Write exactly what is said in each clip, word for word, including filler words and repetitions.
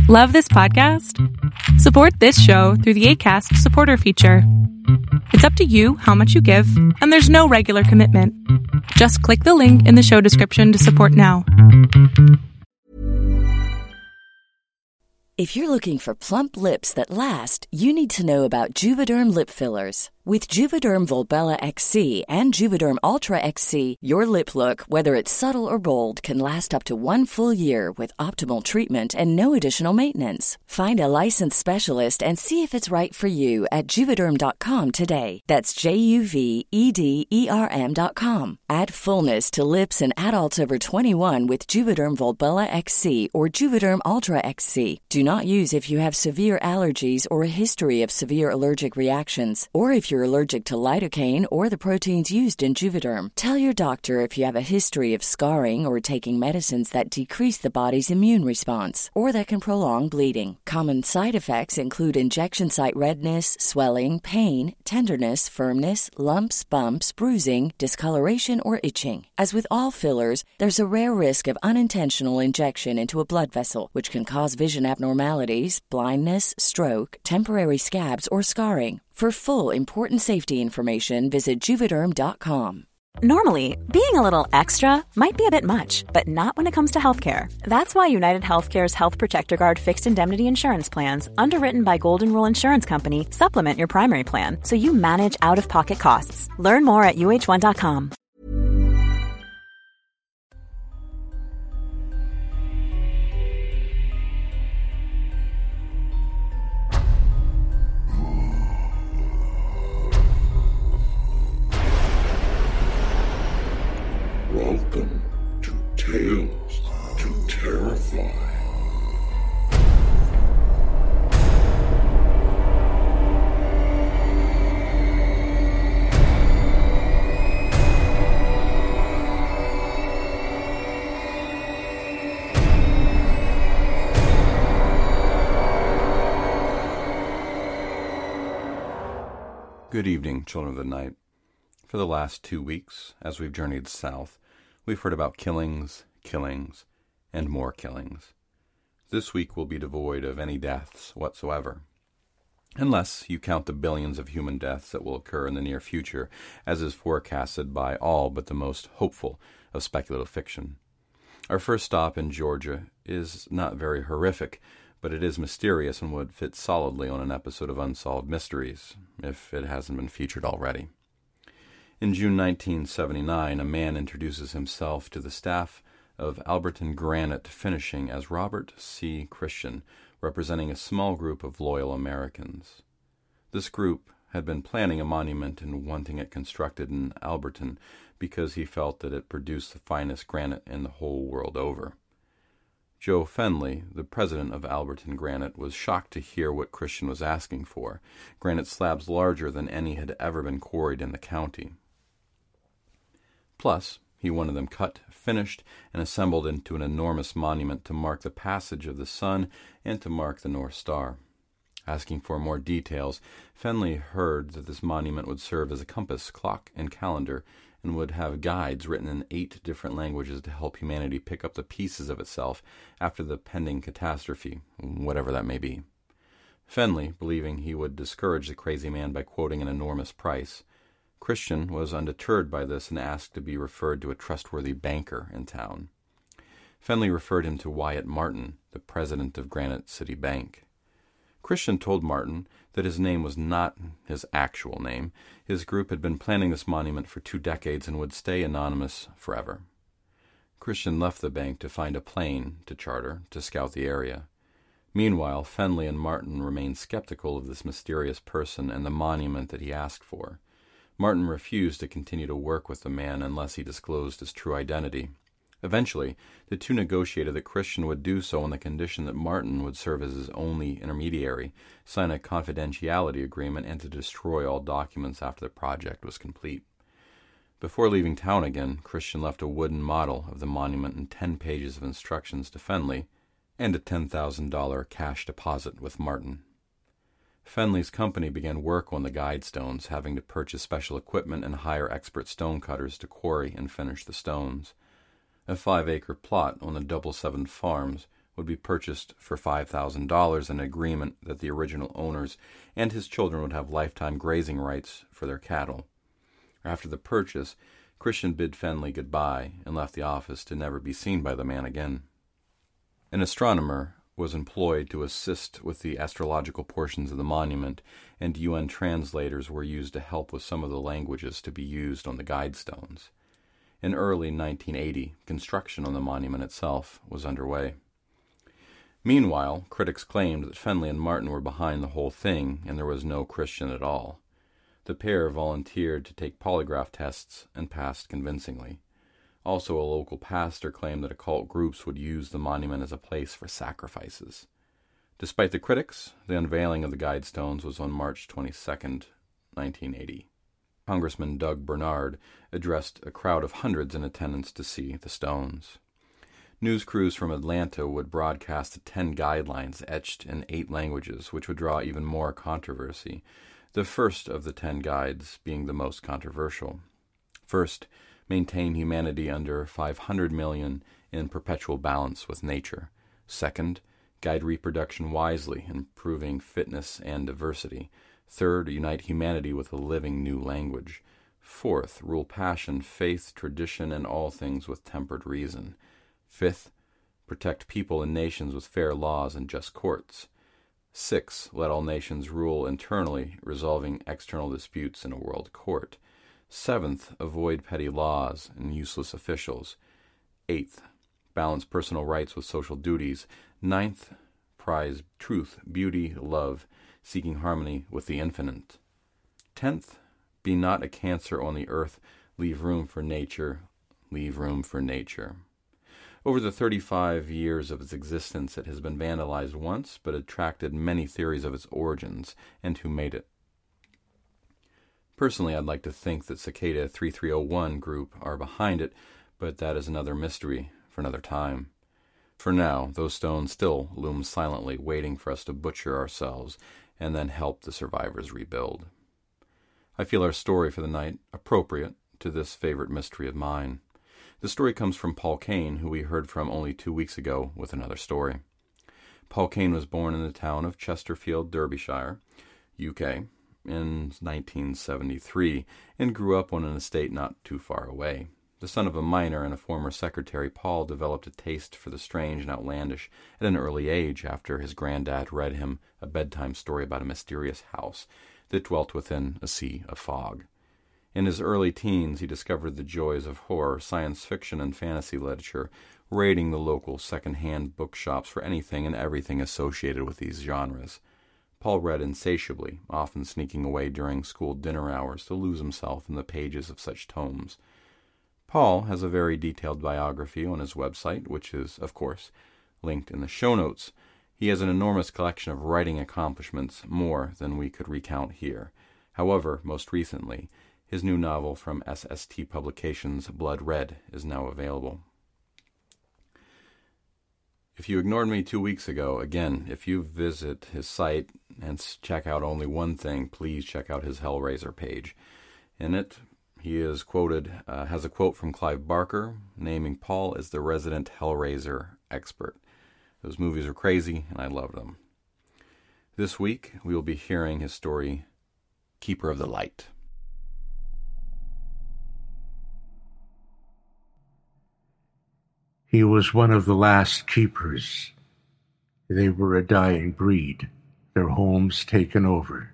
Love this podcast? Support this show through the Acast supporter feature. It's up to you how much you give, and there's no regular commitment. Just click the link in the show description to support now. If you're looking for plump lips that last, you need to know about Juvederm lip fillers. With Juvederm Volbella X C and Juvederm Ultra X C, your lip look, whether it's subtle or bold, can last up to one full year with optimal treatment and no additional maintenance. Find a licensed specialist and see if it's right for you at Juvederm dot com today. That's J U V E D E R M dot com. Add fullness to lips in adults over twenty-one with Juvederm Volbella X C or Juvederm Ultra X C. Do not use if you have severe allergies or a history of severe allergic reactions, or if you're allergic to lidocaine or the proteins used in Juvederm. Tell your doctor if you have a history of scarring or taking medicines that decrease the body's immune response or that can prolong bleeding. Common side effects include injection site redness, swelling, pain, tenderness, firmness, lumps, bumps, bruising, discoloration, or itching. As with all fillers, there's a rare risk of unintentional injection into a blood vessel, which can cause vision abnormalities, blindness, stroke, temporary scabs, or scarring. For full, important safety information, visit Juvederm dot com. Normally, being a little extra might be a bit much, but not when it comes to healthcare. That's why United Healthcare's Health Protector Guard fixed indemnity insurance plans, underwritten by Golden Rule Insurance Company, supplement your primary plan so you manage out-of-pocket costs. Learn more at U H one dot com. Welcome to Tales to Terrify. Good evening, children of the night. For the last two weeks, as we've journeyed south, we've heard about killings, killings, and more killings. This week will be devoid of any deaths whatsoever, unless you count the billions of human deaths that will occur in the near future, as is forecasted by all but the most hopeful of speculative fiction. Our first stop in Georgia is not very horrific, but it is mysterious and would fit solidly on an episode of Unsolved Mysteries, if it hasn't been featured already. In June nineteen seventy-nine, a man introduces himself to the staff of Alberton Granite Finishing as Robert C. Christian, representing a small group of loyal Americans. This group had been planning a monument and wanting it constructed in Alberton because he felt that it produced the finest granite in the whole world over. Joe Fenley, the president of Alberton Granite, was shocked to hear what Christian was asking for, granite slabs larger than any had ever been quarried in the county. Plus, he wanted them cut, finished, and assembled into an enormous monument to mark the passage of the sun and to mark the North Star. Asking for more details, Fenley heard that this monument would serve as a compass, clock, and calendar, and would have guides written in eight different languages to help humanity pick up the pieces of itself after the pending catastrophe, whatever that may be. Fenley, believing he would discourage the crazy man by quoting an enormous price, Christian was undeterred by this and asked to be referred to a trustworthy banker in town. Fenley referred him to Wyatt Martin, the president of Granite City Bank. Christian told Martin that his name was not his actual name. His group had been planning this monument for two decades and would stay anonymous forever. Christian left the bank to find a plane to charter to scout the area. Meanwhile, Fenley and Martin remained skeptical of this mysterious person and the monument that he asked for. Martin refused to continue to work with the man unless he disclosed his true identity. Eventually, the two negotiated that Christian would do so on the condition that Martin would serve as his only intermediary, sign a confidentiality agreement, and to destroy all documents after the project was complete. Before leaving town again, Christian left a wooden model of the monument and ten pages of instructions to Fenley, and a ten thousand dollars cash deposit with Martin. Fenley's company began work on the guide stones, having to purchase special equipment and hire expert stone cutters to quarry and finish the stones. A five-acre plot on the Double Seven Farms would be purchased for five thousand dollars, an agreement that the original owners and his children would have lifetime grazing rights for their cattle. After the purchase, Christian bid Fenley goodbye and left the office to never be seen by the man again. An astronomer was employed to assist with the astrological portions of the monument, and U N translators were used to help with some of the languages to be used on the guide stones. In early nineteen eighty, construction on the monument itself was underway. Meanwhile, critics claimed that Fenley and Martin were behind the whole thing, and there was no Christian at all. The pair volunteered to take polygraph tests and passed convincingly. Also, a local pastor claimed that occult groups would use the monument as a place for sacrifices. Despite the critics, the unveiling of the guide stones was on March twenty-second, nineteen eighty. Congressman Doug Bernard addressed a crowd of hundreds in attendance to see the stones. News crews from Atlanta would broadcast the ten guidelines etched in eight languages, which would draw even more controversy, the first of the ten guides being the most controversial. First, maintain humanity under five hundred million in perpetual balance with nature. Second, guide reproduction wisely, improving fitness and diversity. Third, unite humanity with a living new language. Fourth, rule passion, faith, tradition, and all things with tempered reason. Fifth, protect people and nations with fair laws and just courts. Sixth, let all nations rule internally, resolving external disputes in a world court. Seventh, avoid petty laws and useless officials. Eighth, balance personal rights with social duties. Ninth, prize truth, beauty, love, seeking harmony with the infinite. Tenth, be not a cancer on the earth, leave room for nature, leave room for nature. Over the thirty-five years of its existence, it has been vandalized once, but attracted many theories of its origins and who made it. Personally, I'd like to think that Cicada thirty-three oh one group are behind it, but that is another mystery for another time. For now, those stones still loom silently, waiting for us to butcher ourselves and then help the survivors rebuild. I feel our story for the night appropriate to this favorite mystery of mine. The story comes from Paul Kane, who we heard from only two weeks ago with another story. Paul Kane was born in the town of Chesterfield, Derbyshire, U K, in nineteen seventy-three, and grew up on an estate not too far away. The son of a miner and a former secretary, Paul developed a taste for the strange and outlandish at an early age after his granddad read him a bedtime story about a mysterious house that dwelt within a sea of fog. In his early teens, he discovered the joys of horror, science fiction, and fantasy literature, raiding the local second-hand bookshops for anything and everything associated with these genres. Paul read insatiably, often sneaking away during school dinner hours to lose himself in the pages of such tomes. Paul has a very detailed biography on his website, which is, of course, linked in the show notes. He has an enormous collection of writing accomplishments, more than we could recount here. However, most recently, his new novel from S S T Publications, Blood Red, is now available. If you ignored me two weeks ago, again, if you visit his site and check out only one thing, please check out his Hellraiser page. In it, he is quoted, uh, has a quote from Clive Barker, naming Paul as the resident Hellraiser expert. Those movies are crazy, and I love them. This week, we will be hearing his story, Keeper of the Light. He was one of the last keepers. They were a dying breed, their homes taken over.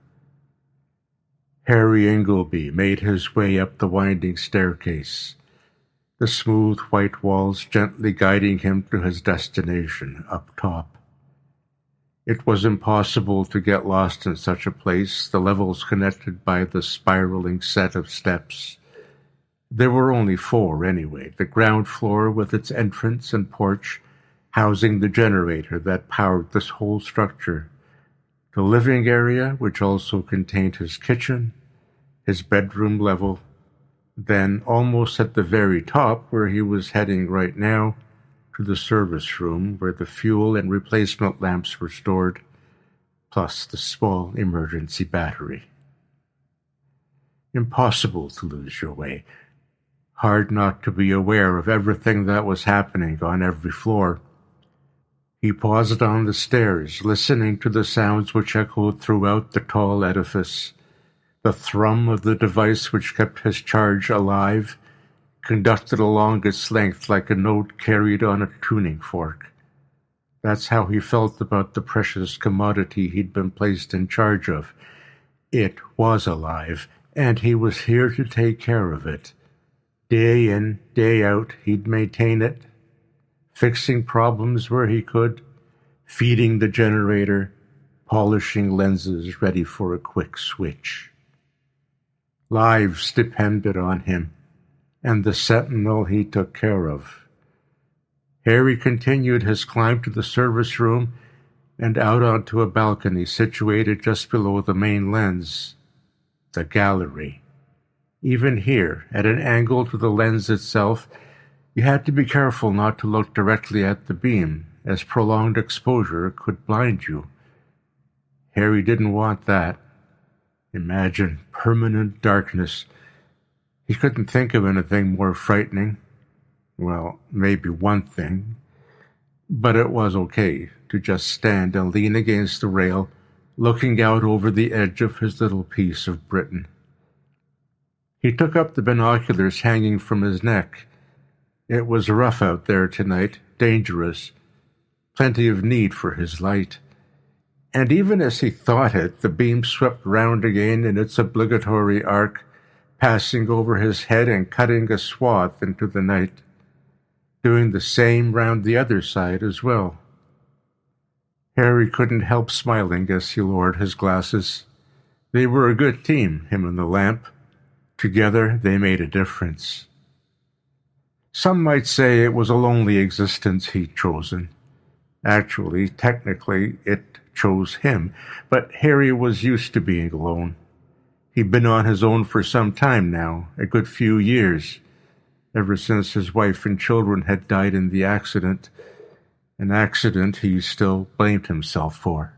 Harry Ingleby made his way up the winding staircase, the smooth white walls gently guiding him to his destination up top. It was impossible to get lost in such a place, the levels connected by the spiraling set of steps. There were only four, anyway, the ground floor with its entrance and porch, housing the generator that powered this whole structure, the living area, which also contained his kitchen, his bedroom level, then, almost at the very top, where he was heading right now, to the service room, where the fuel and replacement lamps were stored, plus the small emergency battery. Impossible to lose your way. Hard not to be aware of everything that was happening on every floor. He paused on the stairs, listening to the sounds which echoed throughout the tall edifice. The thrum of the device which kept his charge alive, conducted along its length like a note carried on a tuning fork. That's how he felt about the precious commodity he'd been placed in charge of. It was alive, and he was here to take care of it. Day in, day out, he'd maintain it, fixing problems where he could, feeding the generator, polishing lenses ready for a quick switch. Lives depended on him, and the sentinel he took care of. Harry continued his climb to the service room and out onto a balcony situated just below the main lens, the gallery. Even here, at an angle to the lens itself, you had to be careful not to look directly at the beam, as prolonged exposure could blind you. Harry didn't want that. Imagine permanent darkness. He couldn't think of anything more frightening. Well, maybe one thing. But it was okay to just stand and lean against the rail, looking out over the edge of his little piece of Britain. He took up the binoculars hanging from his neck. It was rough out there tonight, dangerous, plenty of need for his light. And even as he thought it, the beam swept round again in its obligatory arc, passing over his head and cutting a swath into the night, doing the same round the other side as well. Harry couldn't help smiling as he lowered his glasses. They were a good team, him and the lamp. Together they made a difference. Some might say it was a lonely existence he'd chosen. Actually, technically, it chose him, but Harry was used to being alone. He'd been on his own for some time now, a good few years, ever since his wife and children had died in the accident, an accident he still blamed himself for.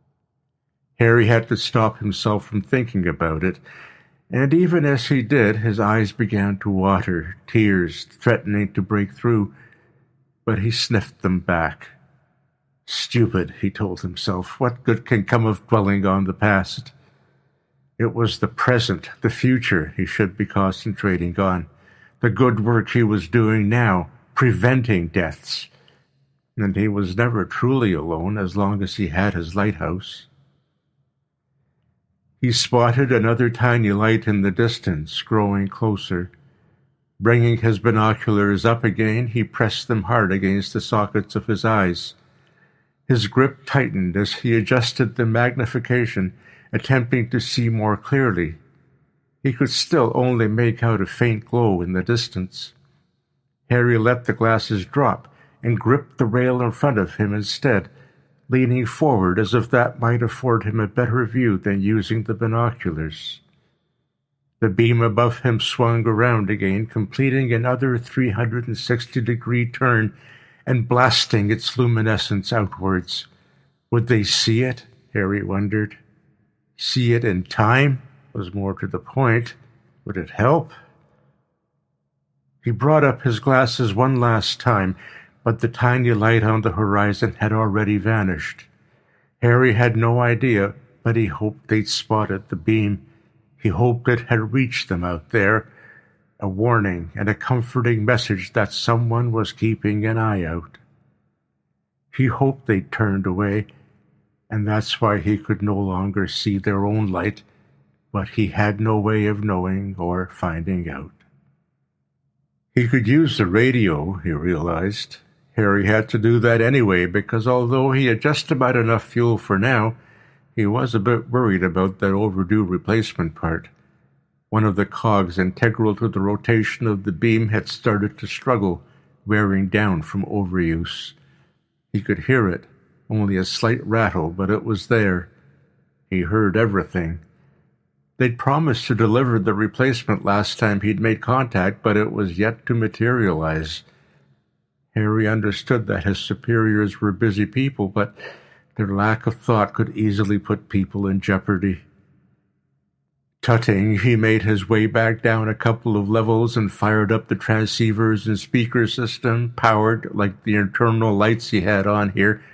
Harry had to stop himself from thinking about it, and even as he did, his eyes began to water, tears threatening to break through, but he sniffed them back. Stupid, he told himself. What good can come of dwelling on the past? It was the present, the future, he should be concentrating on. The good work he was doing now, preventing deaths. And he was never truly alone as long as he had his lighthouse. He spotted another tiny light in the distance, growing closer. Bringing his binoculars up again, he pressed them hard against the sockets of his eyes. His grip tightened as he adjusted the magnification, attempting to see more clearly. He could still only make out a faint glow in the distance. Harry let the glasses drop and gripped the rail in front of him instead, leaning forward as if that might afford him a better view than using the binoculars. The beam above him swung around again, completing another three hundred sixty degree turn and blasting its luminescence outwards. Would they see it? Harry wondered. See it in time? Was more to the point. Would it help? He brought up his glasses one last time, but the tiny light on the horizon had already vanished. Harry had no idea, but he hoped they'd spotted the beam. He hoped it had reached them out there, a warning and a comforting message that someone was keeping an eye out. He hoped they'd turned away, and that's why he could no longer see their own light, but he had no way of knowing or finding out. He could use the radio, he realized. Harry had to do that anyway, because although he had just about enough fuel for now, he was a bit worried about that overdue replacement part. One of the cogs integral to the rotation of the beam had started to struggle, wearing down from overuse. He could hear it, only a slight rattle, but it was there. He heard everything. They'd promised to deliver the replacement last time he'd made contact, but it was yet to materialize. Harry understood that his superiors were busy people, but their lack of thought could easily put people in jeopardy. Tutting, he made his way back down a couple of levels and fired up the transceivers and speaker system, powered, like the internal lights he had on here,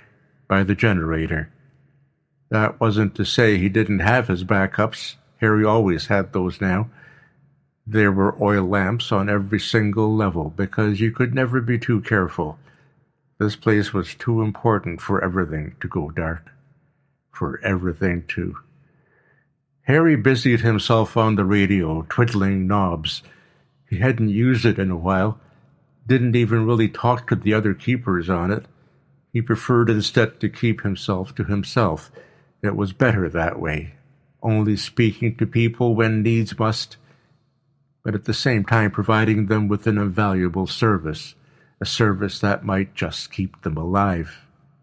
by the generator. That wasn't to say he didn't have his backups. Harry always had those now. There were oil lamps on every single level, because you could never be too careful. This place was too important for everything to go dark. For everything to... Harry busied himself on the radio, twiddling knobs. He hadn't used it in a while, didn't even really talk to the other keepers on it. He preferred instead to keep himself to himself. It was better that way, only speaking to people when needs must, but at the same time providing them with an invaluable service, a service that might just keep them alive.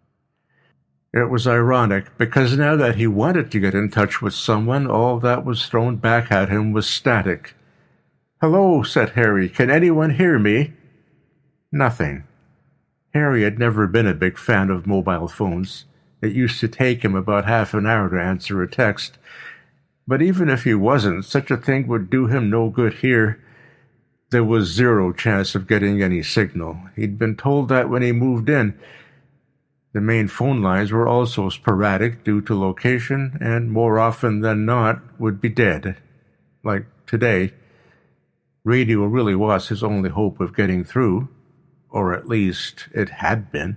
It was ironic, because now that he wanted to get in touch with someone, all that was thrown back at him was static. "Hello," said Harry. "Can anyone hear me?" Nothing. Harry had never been a big fan of mobile phones. It used to take him about half an hour to answer a text. But even if he wasn't, such a thing would do him no good here. There was zero chance of getting any signal. He'd been told that when he moved in. The main phone lines were also sporadic due to location, and more often than not would be dead. Like today. Radio really was his only hope of getting through, or at least it had been.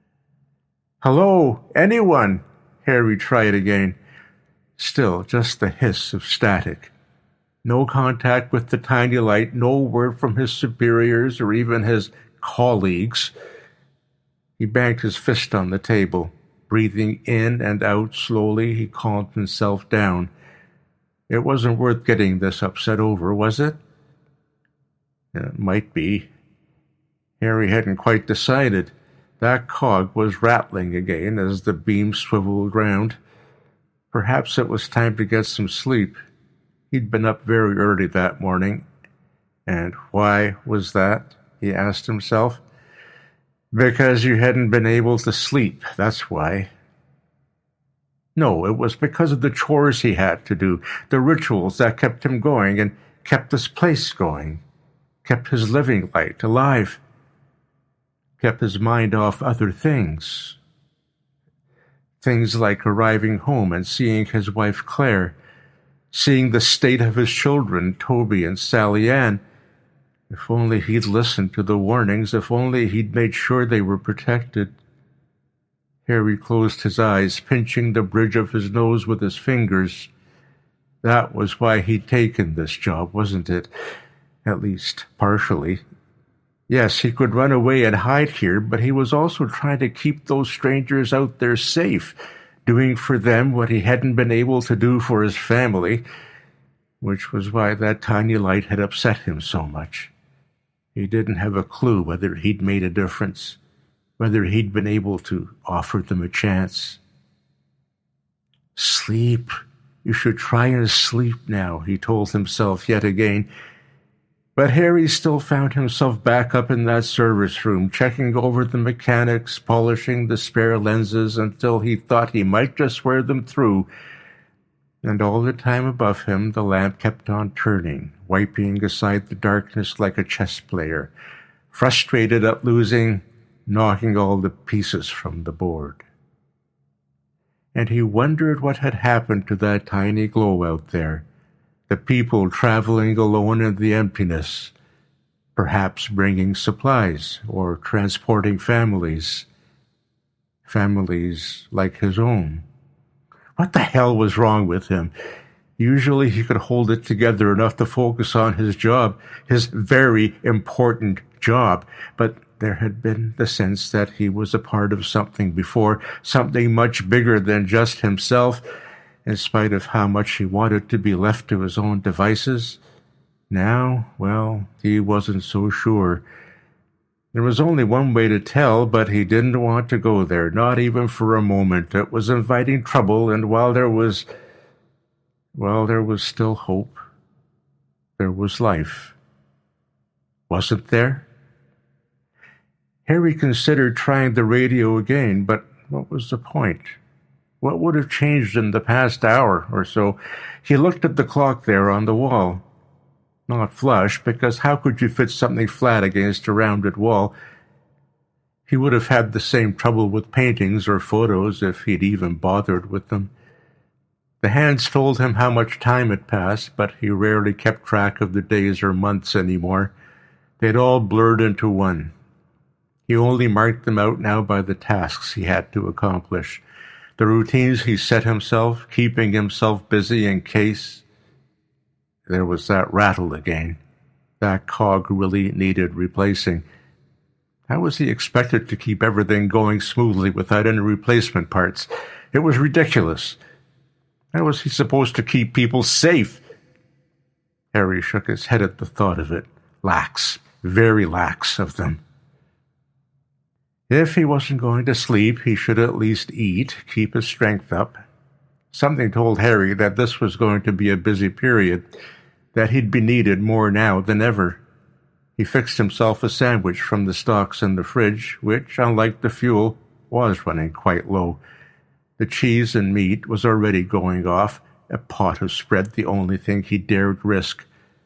"Hello, anyone?" Harry tried again. Still, just the hiss of static. No contact with the tiny light, no word from his superiors or even his colleagues. He banged his fist on the table. Breathing in and out slowly, he calmed himself down. It wasn't worth getting this upset over, was it? It might be. Harry hadn't quite decided. That cog was rattling again as the beam swiveled round. Perhaps it was time to get some sleep. He'd been up very early that morning. And why was that? He asked himself. Because you hadn't been able to sleep, that's why. No, it was because of the chores he had to do, the rituals that kept him going and kept this place going, kept his living light alive, kept his mind off other things. Things like arriving home and seeing his wife Claire, seeing the state of his children, Toby and Sally Ann. If only he'd listened to the warnings, if only he'd made sure they were protected. Harry closed his eyes, pinching the bridge of his nose with his fingers. That was why he'd taken this job, wasn't it? At least, partially. Yes, he could run away and hide here, but he was also trying to keep those strangers out there safe, doing for them what he hadn't been able to do for his family, which was why that tiny light had upset him so much. He didn't have a clue whether he'd made a difference, whether he'd been able to offer them a chance. Sleep. You should try and sleep now, he told himself yet again. But Harry still found himself back up in that service room, checking over the mechanics, polishing the spare lenses until he thought he might just wear them through. And all the time above him the lamp kept on turning, wiping aside the darkness like a chess player, frustrated at losing, knocking all the pieces from the board. And he wondered what had happened to that tiny glow out there, the people traveling alone in the emptiness, perhaps bringing supplies or transporting families, families like his own. What the hell was wrong with him? Usually he could hold it together enough to focus on his job, his very important job, but there had been the sense that he was a part of something before, something much bigger than just himself, in spite of how much he wanted to be left to his own devices. Now, well, he wasn't so sure. There was only one way to tell, but he didn't want to go there, not even for a moment. It was inviting trouble, and while there was... well, there was still hope. There was life. Wasn't there? Harry considered trying the radio again, but what was the point? What would have changed in the past hour or so? He looked at the clock there on the wall. Not flush, because how could you fit something flat against a rounded wall? He would have had the same trouble with paintings or photos if he'd even bothered with them. The hands told him how much time had passed, but he rarely kept track of the days or months anymore. They'd all blurred into one. He only marked them out now by the tasks he had to accomplish, the routines he set himself, keeping himself busy in case... There was that rattle again. That cog really needed replacing. How was he expected to keep everything going smoothly without any replacement parts? It was ridiculous. How was he supposed to keep people safe? Harry shook his head at the thought of it. Lax, very lax of them. If he wasn't going to sleep, he should at least eat, keep his strength up. Something told Harry that this was going to be a busy period, that he'd be needed more now than ever. He fixed himself a sandwich from the stocks in the fridge, which, unlike the fuel, was running quite low. The cheese and meat was already going off, a pot of spread the only thing he dared risk.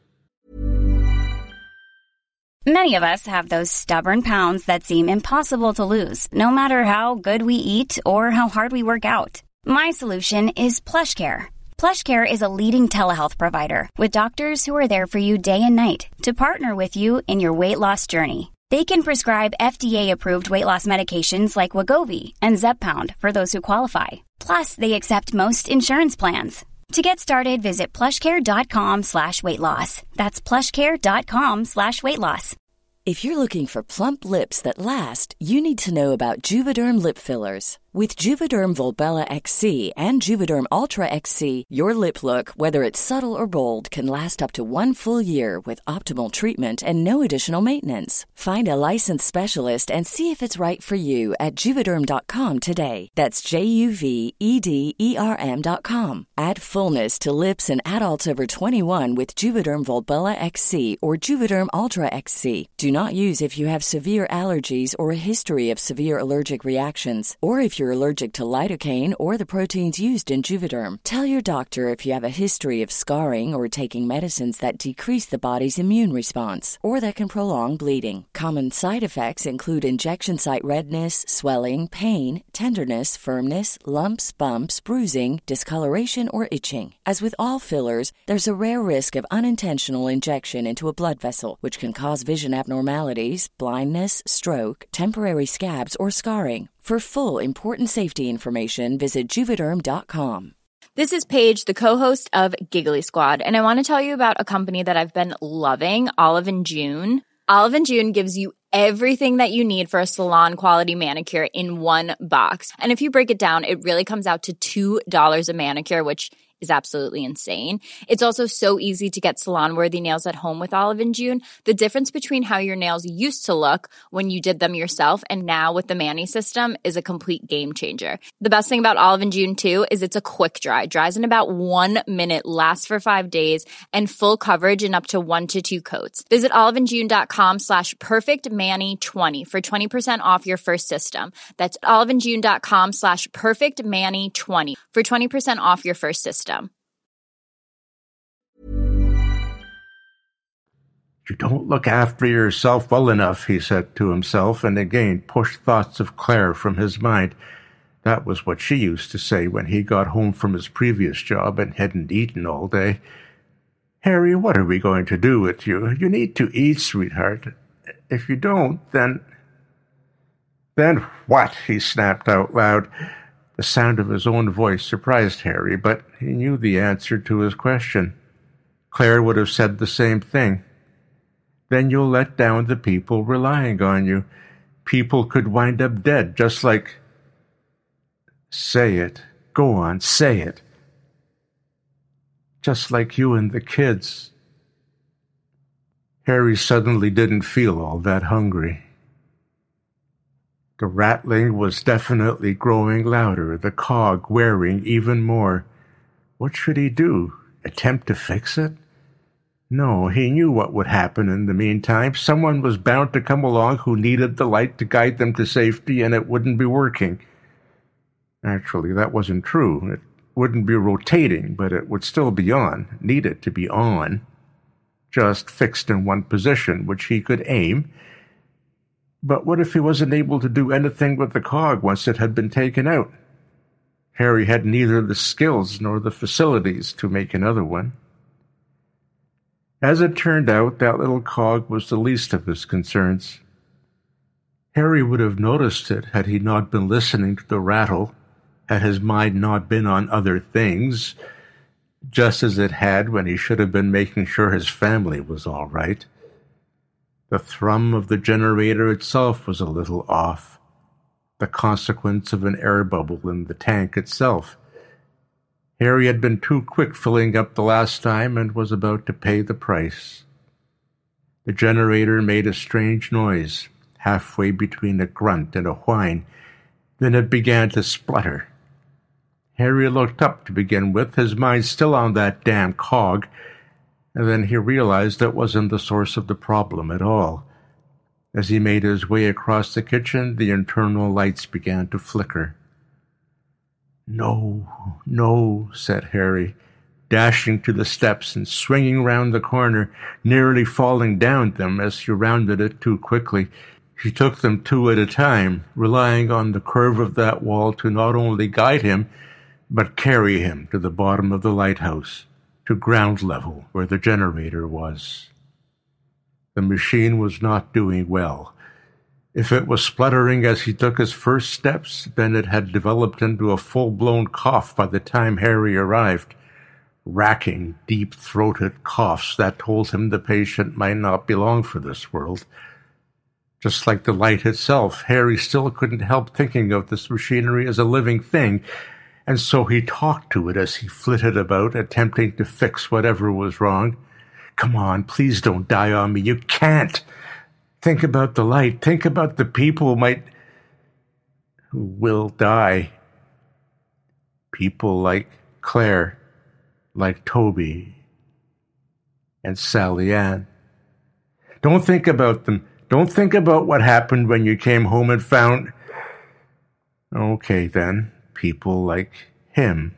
Many of us have those stubborn pounds that seem impossible to lose, no matter how good we eat or how hard we work out. My solution is PlushCare. PlushCare is a leading telehealth provider with doctors who are there for you day and night to partner with you in your weight loss journey. They can prescribe F D A-approved weight loss medications like Wegovy and Zepbound for those who qualify. Plus, they accept most insurance plans. To get started, visit plushcare.com slash weight loss. That's plushcare.com slash weight loss. If you're looking for plump lips that last, you need to know about Juvederm lip fillers. With Juvederm Volbella X C and Juvederm Ultra X C, your lip look, whether it's subtle or bold, can last up to one full year with optimal treatment and no additional maintenance. Find a licensed specialist and see if it's right for you at Juvederm dot com today. That's J U V E D E R M dot com. Add fullness to lips in adults over twenty-one with Juvederm Volbella X C or Juvederm Ultra X C. Do not use if you have severe allergies or a history of severe allergic reactions, or if you're allergic to lidocaine or the proteins used in Juvederm. Tell your doctor if you have a history of scarring or taking medicines that decrease the body's immune response or that can prolong bleeding. Common side effects include injection site redness, swelling, pain, tenderness, firmness, lumps, bumps, bruising, discoloration, or itching. As with all fillers, there's a rare risk of unintentional injection into a blood vessel, which can cause vision abnormalities, blindness, stroke, temporary scabs, or scarring. For full important safety information, visit Juvederm dot com. This is Paige, the co-host of Giggly Squad, and I want to tell you about a company that I've been loving, Olive and June. Olive and June gives you everything that you need for a salon-quality manicure in one box. And if you break it down, it really comes out to two dollars a manicure, which is absolutely insane. It's also so easy to get salon-worthy nails at home with Olive and June. The difference between how your nails used to look when you did them yourself and now with the Mani system is a complete game changer. The best thing about Olive and June, too, is it's a quick dry. Dries in about one minute, lasts for five days, and full coverage in up to one to two coats. Visit oliveandjune.com slash perfectmani20 for twenty percent off your first system. That's oliveandjune.com slash perfectmani20 for twenty percent off your first system. You don't look after yourself well enough, he said to himself, and again pushed thoughts of Claire from his mind. That was what she used to say when he got home from his previous job and hadn't eaten all day. Harry, what are we going to do with you? You need to eat, sweetheart. If you don't, then... Then what? He snapped out loud. The sound of his own voice surprised Harry, but he knew the answer to his question. Claire would have said the same thing. Then you'll let down the people relying on you. People could wind up dead, just like... Say it. Go on, say it. Just like you and the kids. Harry suddenly didn't feel all that hungry. The rattling was definitely growing louder, the cog wearing even more. What should he do? Attempt to fix it? No, he knew what would happen in the meantime. Someone was bound to come along who needed the light to guide them to safety, and it wouldn't be working. Actually, that wasn't true. It wouldn't be rotating, but it would still be on, needed to be on, just fixed in one position, which he could aim. But what if he wasn't able to do anything with the cog once it had been taken out? Harry had neither the skills nor the facilities to make another one. As it turned out, that little cog was the least of his concerns. Harry would have noticed it had he not been listening to the rattle, had his mind not been on other things, just as it had when he should have been making sure his family was all right. The thrum of the generator itself was a little off, the consequence of an air bubble in the tank itself. Harry had been too quick filling up the last time and was about to pay the price. The generator made a strange noise, halfway between a grunt and a whine. Then it began to splutter. Harry looked up to begin with, his mind still on that damn cog, and then he realized that wasn't the source of the problem at all. As he made his way across the kitchen, the internal lights began to flicker. "No, no," said Harry, dashing to the steps and swinging round the corner, nearly falling down them as he rounded it too quickly. He took them two at a time, relying on the curve of that wall to not only guide him, but carry him to the bottom of the lighthouse, to ground level where the generator was. The machine was not doing well. If it was spluttering as he took his first steps, then it had developed into a full-blown cough by the time Harry arrived. Racking, deep-throated coughs that told him the patient might not be long for this world. Just like the light itself, Harry still couldn't help thinking of this machinery as a living thing, and so he talked to it as he flitted about, attempting to fix whatever was wrong. "Come on, please don't die on me. You can't. Think about the light. Think about the people who might... who will die. People like Claire, like Toby, and Sally Ann. Don't think about them. Don't think about what happened when you came home and found... Okay, then. People like him."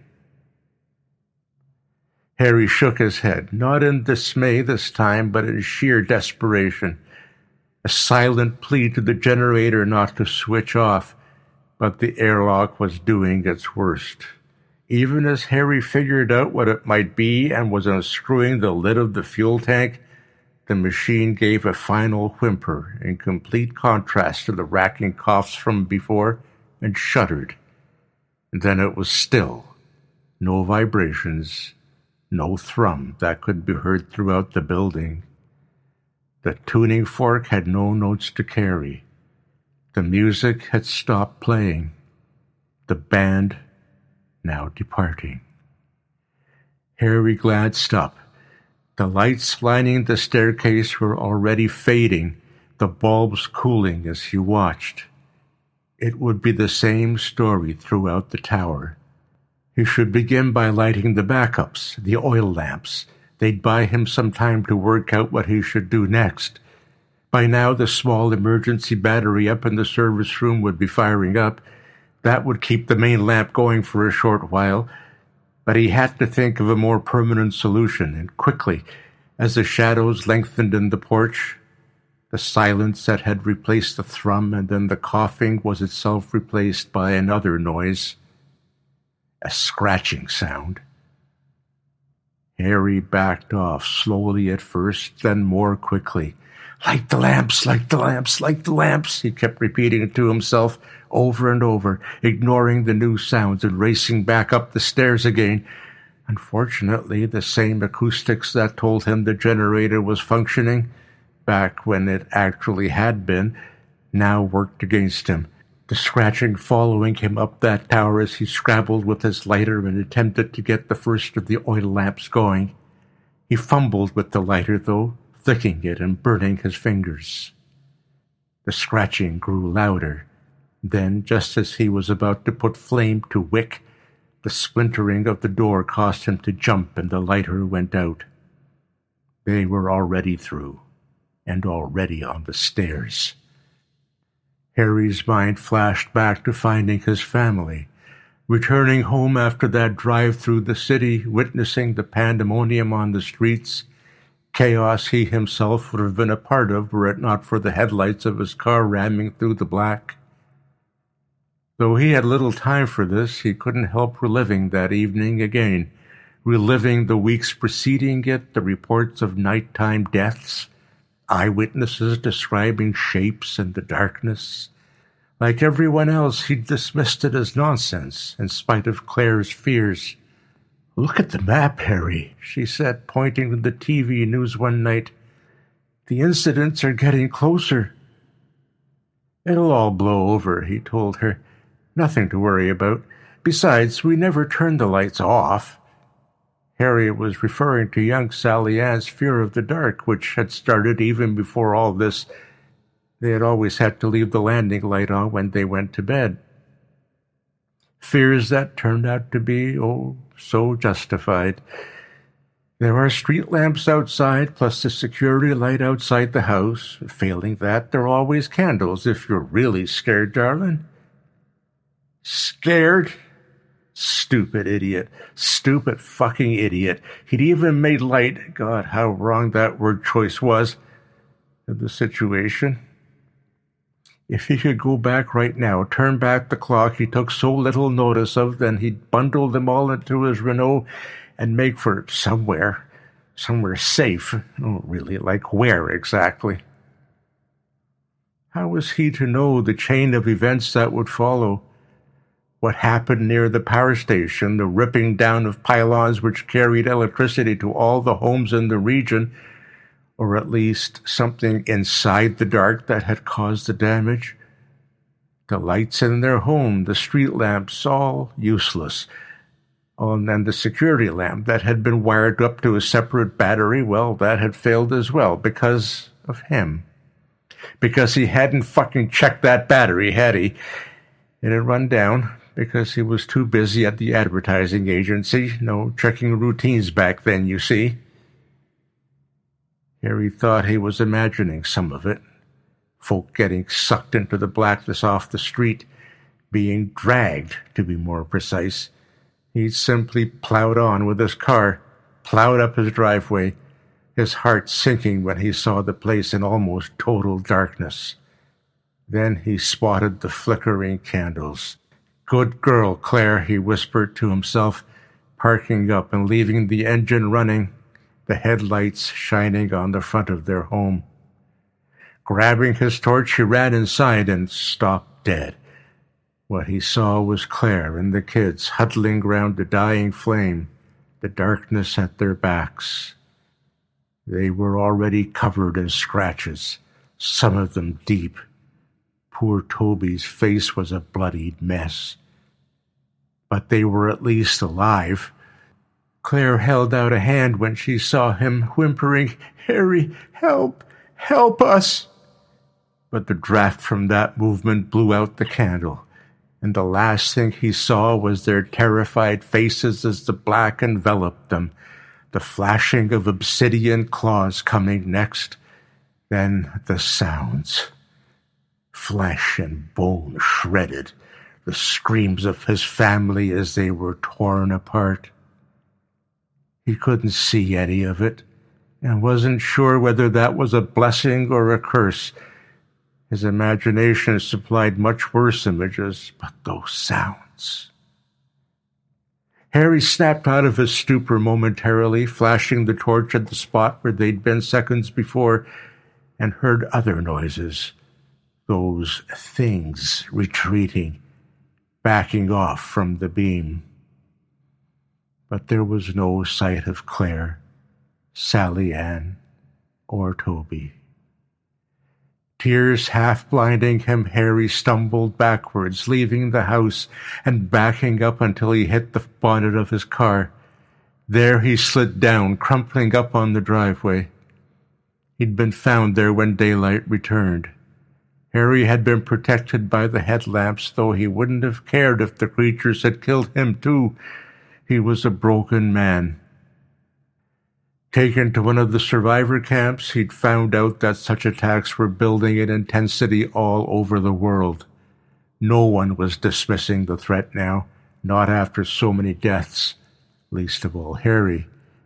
Harry shook his head, not in dismay this time, but in sheer desperation. A silent plea to the generator not to switch off, but the airlock was doing its worst. Even as Harry figured out what it might be and was unscrewing the lid of the fuel tank, the machine gave a final whimper in complete contrast to the racking coughs from before and shuddered. And then it was still. No vibrations, no thrum that could be heard throughout the building. The tuning fork had no notes to carry. The music had stopped playing. The band now departing. Harry glanced up. The lights lining the staircase were already fading, the bulbs cooling as he watched. It would be the same story throughout the tower. He should begin by lighting the backups, the oil lamps. They'd buy him some time to work out what he should do next. By now the small emergency battery up in the service room would be firing up. That would keep the main lamp going for a short while. But he had to think of a more permanent solution, and quickly, as the shadows lengthened in the porch. The silence that had replaced the thrum and then the coughing was itself replaced by another noise. A scratching sound. Harry backed off, slowly at first, then more quickly. "Light the lamps, light the lamps, light the lamps," he kept repeating it to himself over and over, ignoring the new sounds and racing back up the stairs again. Unfortunately, the same acoustics that told him the generator was functioning, back when it actually had been, now worked against him. The scratching following him up that tower as he scrabbled with his lighter and attempted to get the first of the oil lamps going. He fumbled with the lighter, though, flicking it and burning his fingers. The scratching grew louder. Then, just as he was about to put flame to wick, the splintering of the door caused him to jump and the lighter went out. They were already through, and already on the stairs. Harry's mind flashed back to finding his family, returning home after that drive through the city, witnessing the pandemonium on the streets, chaos he himself would have been a part of were it not for the headlights of his car ramming through the black. Though he had little time for this, he couldn't help reliving that evening again, reliving the weeks preceding it, the reports of nighttime deaths, eyewitnesses describing shapes in the darkness. Like everyone else, he dismissed it as nonsense, in spite of Claire's fears. "Look at the map, Harry," she said, pointing to the T V news one night. "The incidents are getting closer." "It'll all blow over," he told her. "Nothing to worry about. Besides, we never turn the lights off." Harry was referring to young Sally Ann's fear of the dark, which had started even before all this. They had always had to leave the landing light on when they went to bed. Fears that turned out to be, oh, so justified. There are street lamps outside, plus the security light outside the house. Failing that, there are always candles if you're really scared, darling. Scared? Stupid idiot. Stupid fucking idiot. He'd even made light, God, how wrong that word choice was, of the situation. If he could go back right now, turn back the clock he took so little notice of, then he'd bundle them all into his Renault and make for somewhere, somewhere safe. Oh, really, like where exactly? How was he to know the chain of events that would follow? What happened near the power station, the ripping down of pylons which carried electricity to all the homes in the region, or at least something inside the dark that had caused the damage? The lights in their home, the street lamps, all useless. Oh, and then the security lamp that had been wired up to a separate battery, well, that had failed as well because of him. Because he hadn't fucking checked that battery, had he? It had run down because he was too busy at the advertising agency. No checking routines back then, you see. Harry thought he was imagining some of it. Folk getting sucked into the blackness off the street, being dragged, to be more precise. He'd simply plowed on with his car, plowed up his driveway, his heart sinking when he saw the place in almost total darkness. Then he spotted the flickering candles. "Good girl, Claire," he whispered to himself, parking up and leaving the engine running, the headlights shining on the front of their home. Grabbing his torch, he ran inside and stopped dead. What he saw was Claire and the kids huddling round the dying flame, the darkness at their backs. They were already covered in scratches, some of them deep. Poor Toby's face was a bloodied mess. But they were at least alive. Claire held out a hand when she saw him, whimpering, "Harry, help, help us!" But the draft from that movement blew out the candle, and the last thing he saw was their terrified faces as the black enveloped them, the flashing of obsidian claws coming next, then the sounds. Flesh and bone shredded, the screams of his family as they were torn apart. He couldn't see any of it, and wasn't sure whether that was a blessing or a curse. His imagination supplied much worse images, but those sounds. Harry snapped out of his stupor momentarily, flashing the torch at the spot where they'd been seconds before, and heard other noises. Those things retreating, backing off from the beam. But there was no sight of Claire, Sally Ann, or Toby. Tears half blinding him, Harry stumbled backwards, leaving the house and backing up until he hit the bonnet of his car. There he slid down, crumpling up on the driveway. He'd been found there when daylight returned. Harry had been protected by the headlamps, though he wouldn't have cared if the creatures had killed him too. He was a broken man. Taken to one of the survivor camps, he'd found out that such attacks were building in intensity all over the world. No one was dismissing the threat now, not after so many deaths, least of all Harry.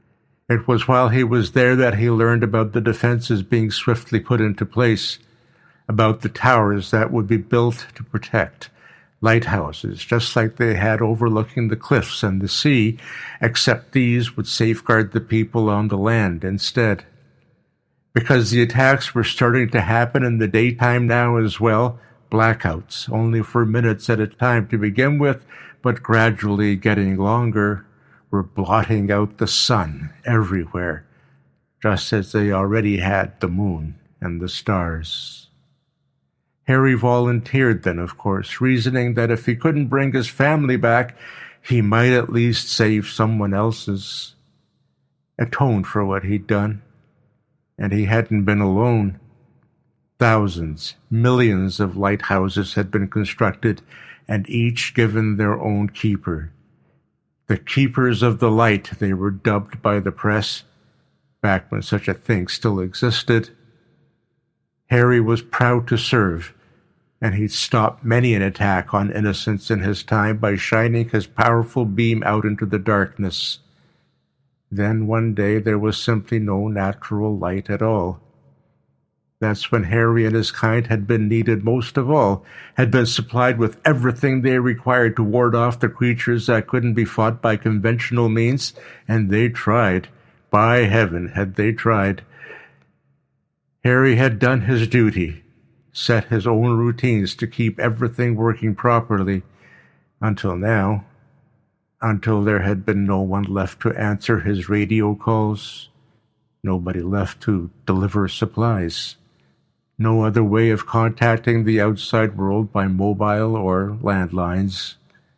It was while he was there that he learned about the defenses being swiftly put into place, about the towers that would be built to protect, lighthouses just like they had overlooking the cliffs and the sea, except these would safeguard the people on the land instead. Because the attacks were starting to happen in the daytime now as well, blackouts, only for minutes at a time to begin with, but gradually getting longer, were blotting out the sun everywhere, just as they already had the moon and the stars. Harry volunteered then, of course, reasoning that if he couldn't bring his family back, he might at least save someone else's, atone for what he'd done. And he hadn't been alone. Thousands, millions of lighthouses had been constructed, and each given their own keeper. The keepers of the light, they were dubbed by the press, back when such a thing still existed. Harry was proud to serve, and he'd stopped many an attack on innocents in his time by shining his powerful beam out into the darkness. Then one day there was simply no natural light at all. That's when Harry and his kind had been needed most of all, had been supplied with everything they required to ward off the creatures that couldn't be fought by conventional means, and they tried. By heaven, had they tried. Harry had done his duty, set his own routines to keep everything working properly, until now. Until there had been no one left to answer his radio calls, nobody left to deliver supplies, no other way of contacting the outside world by mobile or landlines.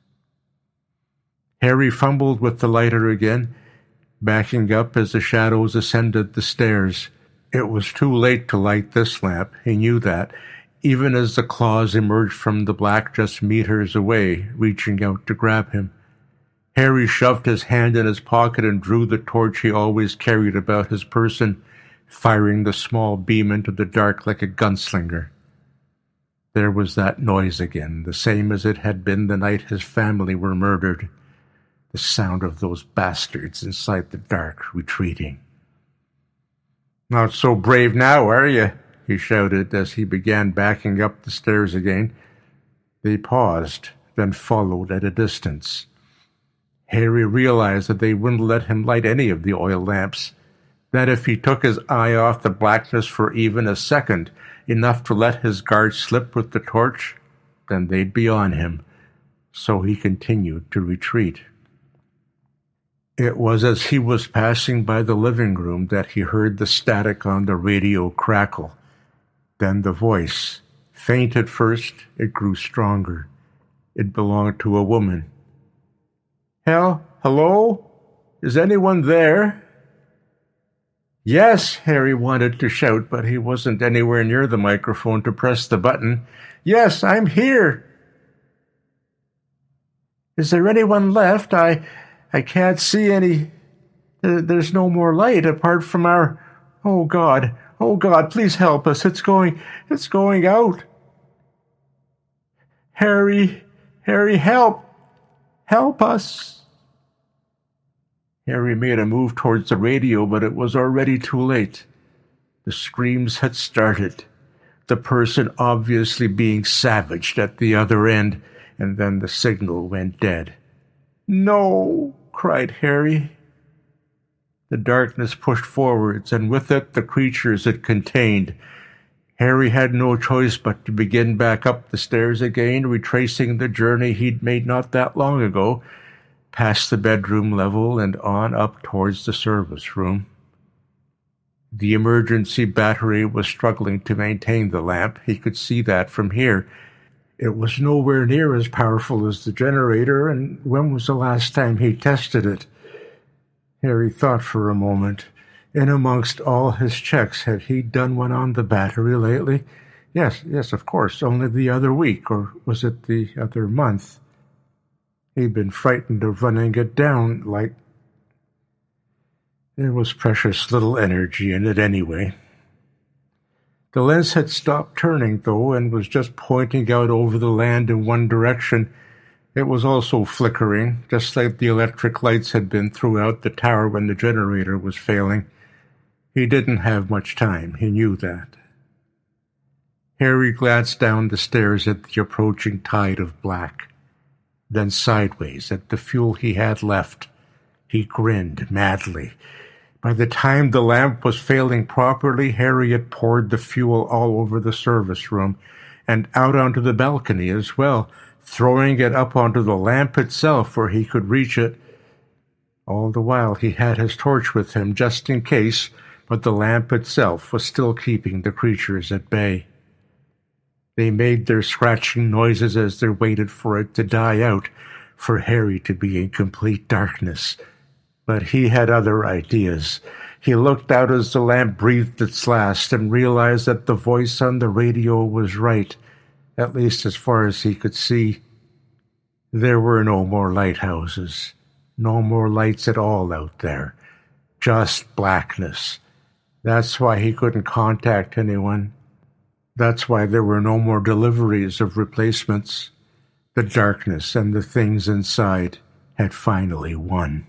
Harry fumbled with the lighter again, backing up as the shadows ascended the stairs. It was too late to light this lamp, he knew that, even as the claws emerged from the black just meters away, reaching out to grab him. Harry shoved his hand in his pocket and drew the torch he always carried about his person, firing the small beam into the dark like a gunslinger. There was that noise again, the same as it had been the night his family were murdered. The sound of those bastards inside the dark, retreating. "Not so brave now, are you?" he shouted as he began backing up the stairs again. They paused, then followed at a distance. Harry realized that they wouldn't let him light any of the oil lamps, that if he took his eye off the blackness for even a second, enough to let his guard slip with the torch, then they'd be on him. So he continued to retreat. It was as he was passing by the living room that he heard the static on the radio crackle. Then the voice. Faint at first, it grew stronger. It belonged to a woman. "Hell, hello? Is anyone there?" "Yes," Harry wanted to shout, but he wasn't anywhere near the microphone to press the button. "Yes, I'm here." "Is there anyone left? I I can't see any. There's no more light apart from our... Oh, God. Oh, God, please help us. It's going... It's going out. Harry, Harry, help. Help us." Harry made a move towards the radio, but it was already too late. The screams had started, the person obviously being savaged at the other end, and then the signal went dead. "No!" cried Harry. The darkness pushed forwards, and with it the creatures it contained. Harry had no choice but to begin back up the stairs again, retracing the journey he'd made not that long ago, past the bedroom level and on up towards the service room. The emergency battery was struggling to maintain the lamp. He could see that from here. It was nowhere near as powerful as the generator, and when was the last time he tested it? Harry thought for a moment. In amongst all his checks, had he done one on the battery lately? Yes, yes, of course, only the other week, or was it the other month? He'd been frightened of running it down, like... There was precious little energy in it anyway. The lens had stopped turning, though, and was just pointing out over the land in one direction, It was also flickering, just like the electric lights had been throughout the tower when the generator was failing. He didn't have much time, he knew that. Harry glanced down the stairs at the approaching tide of black, then sideways at the fuel he had left. He grinned madly. By the time the lamp was failing properly, Harry had poured the fuel all over the service room and out onto the balcony as well, throwing it up onto the lamp itself where he could reach it. All the while he had his torch with him just in case, but the lamp itself was still keeping the creatures at bay. They made their scratching noises as they waited for it to die out, for Harry to be in complete darkness. But he had other ideas. He looked out as the lamp breathed its last and realized that the voice on the radio was right, at least as far as he could see. There were no more lighthouses, no more lights at all out there, just blackness. That's why he couldn't contact anyone. That's why there were no more deliveries of replacements. The darkness and the things inside had finally won.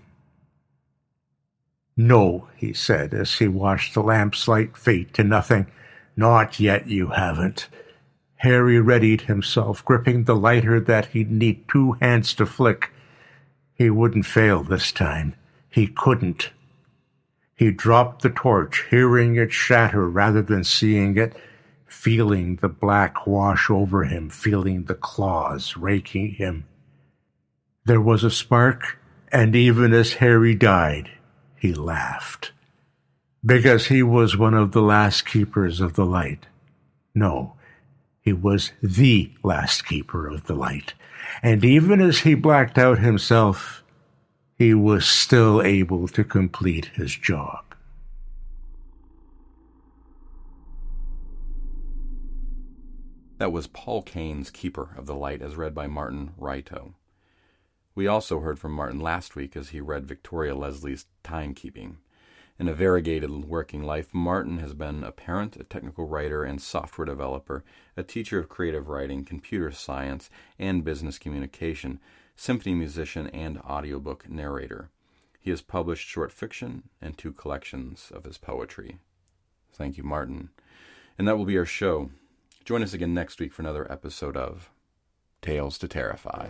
"No," he said as he watched the lamp's light fade to nothing. "Not yet, you haven't." Harry readied himself, gripping the lighter that he'd need two hands to flick. He wouldn't fail this time. He couldn't. He dropped the torch, hearing it shatter rather than seeing it, feeling the black wash over him, feeling the claws raking him. There was a spark, and even as Harry died, he laughed. Because he was one of the last keepers of the light. No, he was the last keeper of the light. And even as he blacked out himself, he was still able to complete his job. That was Paul Kane's Keeper of the Light, as read by Martin Raito. We also heard from Martin last week as he read Victoria Leslie's Timekeeping. In a variegated working life, Martin has been a parent, a technical writer and software developer, a teacher of creative writing, computer science, and business communication, symphony musician, and audiobook narrator. He has published short fiction and two collections of his poetry. Thank you, Martin. And that will be our show. Join us again next week for another episode of Tales to Terrify.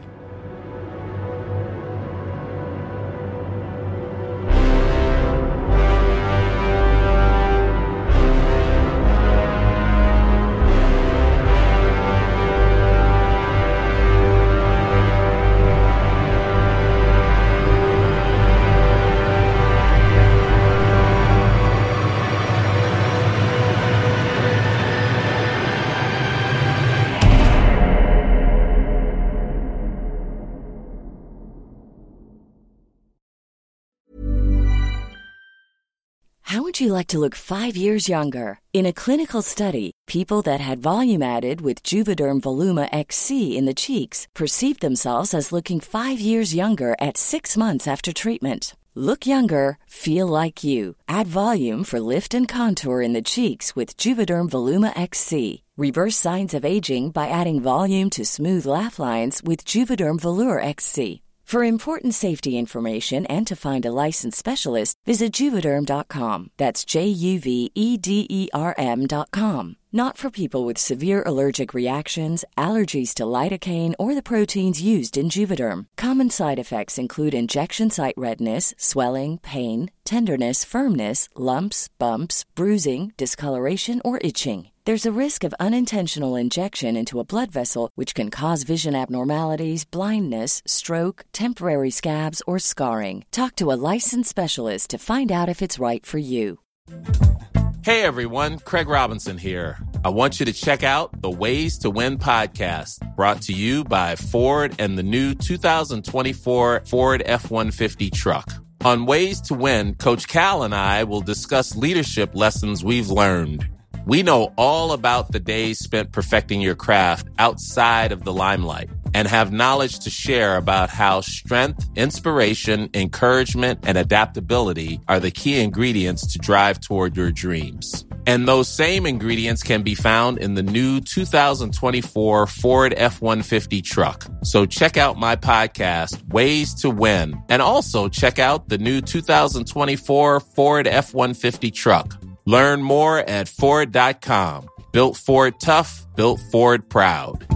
How would you like to look five years younger? In a clinical study, people that had volume added with Juvederm Voluma X C in the cheeks perceived themselves as looking five years younger at six months after treatment. Look younger, feel like you. Add volume for lift and contour in the cheeks with Juvederm Voluma X C. Reverse signs of aging by adding volume to smooth laugh lines with Juvederm Volure X C. For important safety information and to find a licensed specialist, visit Juvederm dot com. That's J U V E D E R M dot com. Not for people with severe allergic reactions, allergies to lidocaine, or the proteins used in Juvederm. Common side effects include injection site redness, swelling, pain, tenderness, firmness, lumps, bumps, bruising, discoloration, or itching. There's a risk of unintentional injection into a blood vessel, which can cause vision abnormalities, blindness, stroke, temporary scabs, or scarring. Talk to a licensed specialist to find out if it's right for you. Hey everyone, Craig Robinson here. I want you to check out the Ways to Win podcast, brought to you by Ford and the new two thousand twenty-four Ford F one fifty truck. On Ways to Win, Coach Cal and I will discuss leadership lessons we've learned. We know all about the days spent perfecting your craft outside of the limelight and have knowledge to share about how strength, inspiration, encouragement, and adaptability are the key ingredients to drive toward your dreams. And those same ingredients can be found in the new two thousand twenty-four Ford F one fifty truck. So check out my podcast, Ways to Win, and also check out the new two thousand twenty-four Ford F one fifty truck. Learn more at Ford dot com. Built Ford tough, built Ford proud.